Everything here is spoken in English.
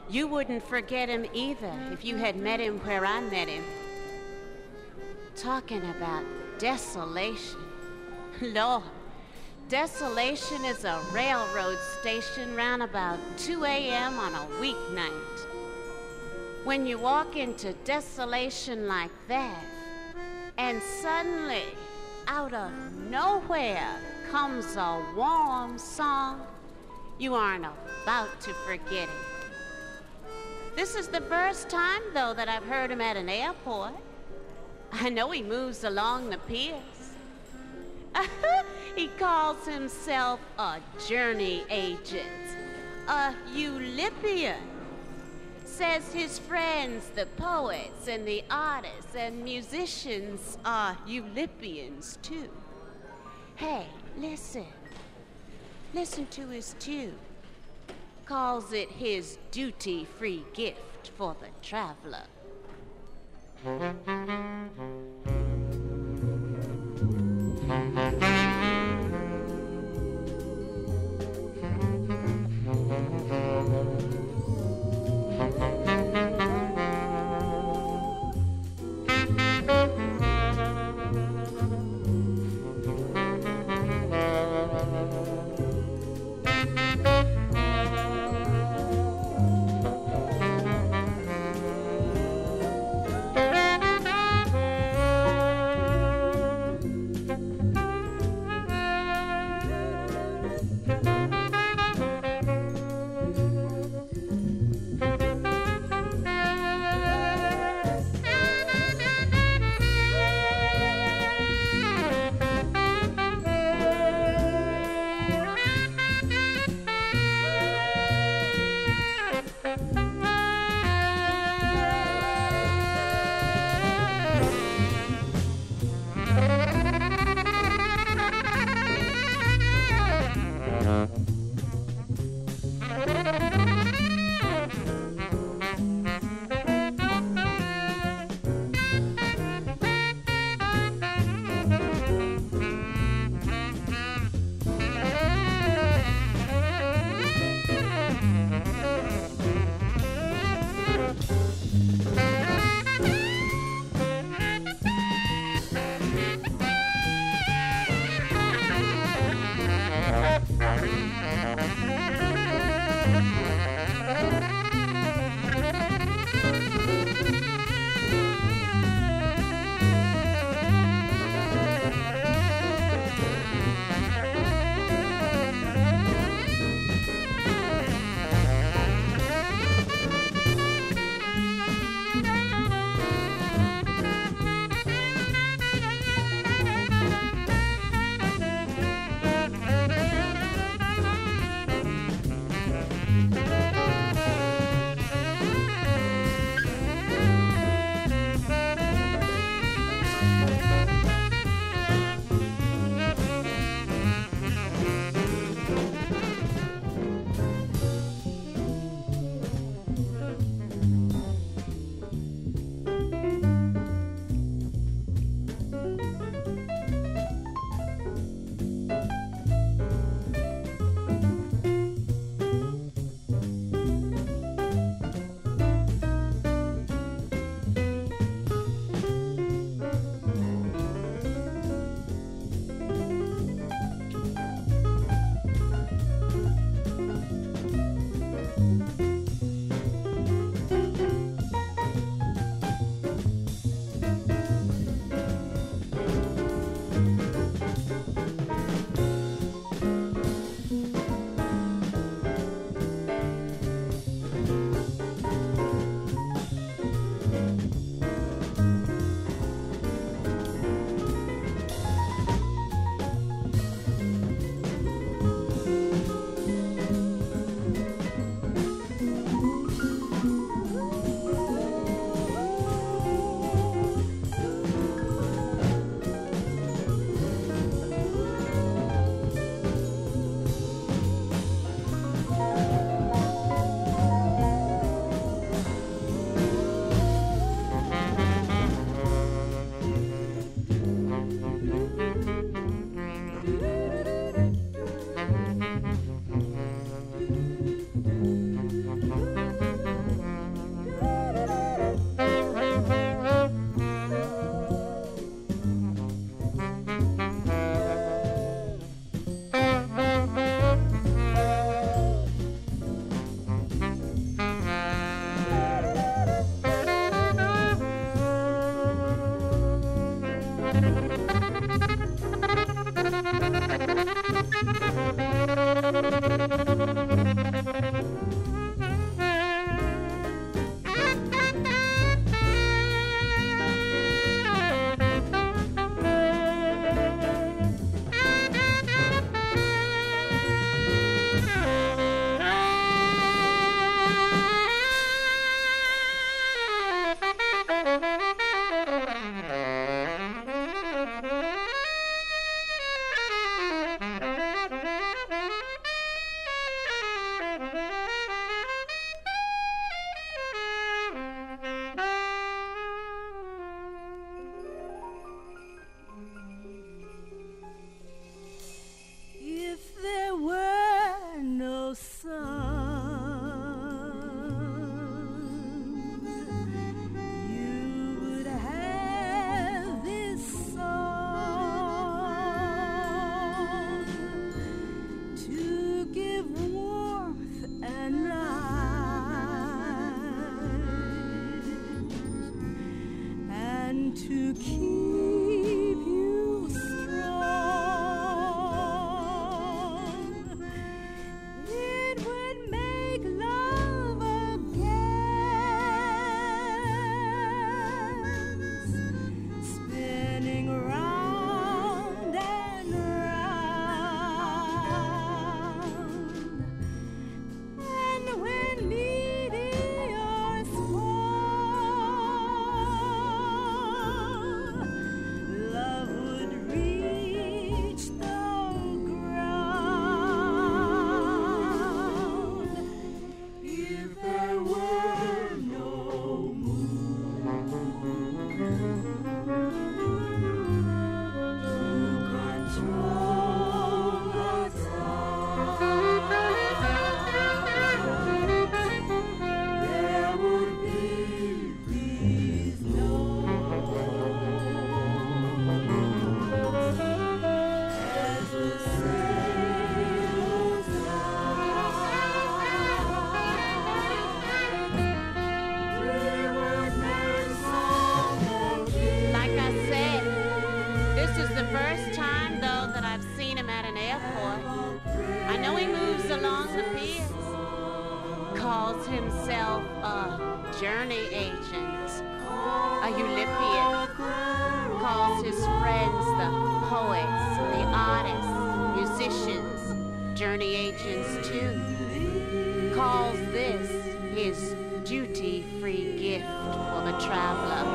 You wouldn't forget him either if you had met him where I met him. Talking about desolation. Lord, Desolation is a railroad station round about 2 a.m. on a weeknight. When you walk into Desolation like that, and suddenly, out of nowhere, comes a warm song, you aren't about to forget it. This is the first time, though, that I've heard him at an airport. I know he moves along the piers. He calls himself a journey agent, a Eulipian. Says his friends, the poets and the artists and musicians, are Eulipians too. Hey, listen. Listen to his tune. Calls it his duty-free gift for the traveler. To keep you strong, it would make love again, spinning round and round, and when meteors fall, love would reach the ground. If there were no moon to control the tides, there would be these notes as the sails we would make song again. Like I said, this is the first time, though, that I've seen him at an airport. I know he moves along the piers, calls himself a journey agent, a Eulipian, calls his friends the poets, the artists, musicians, journey agents too, calls this his duty-free gift for the traveler.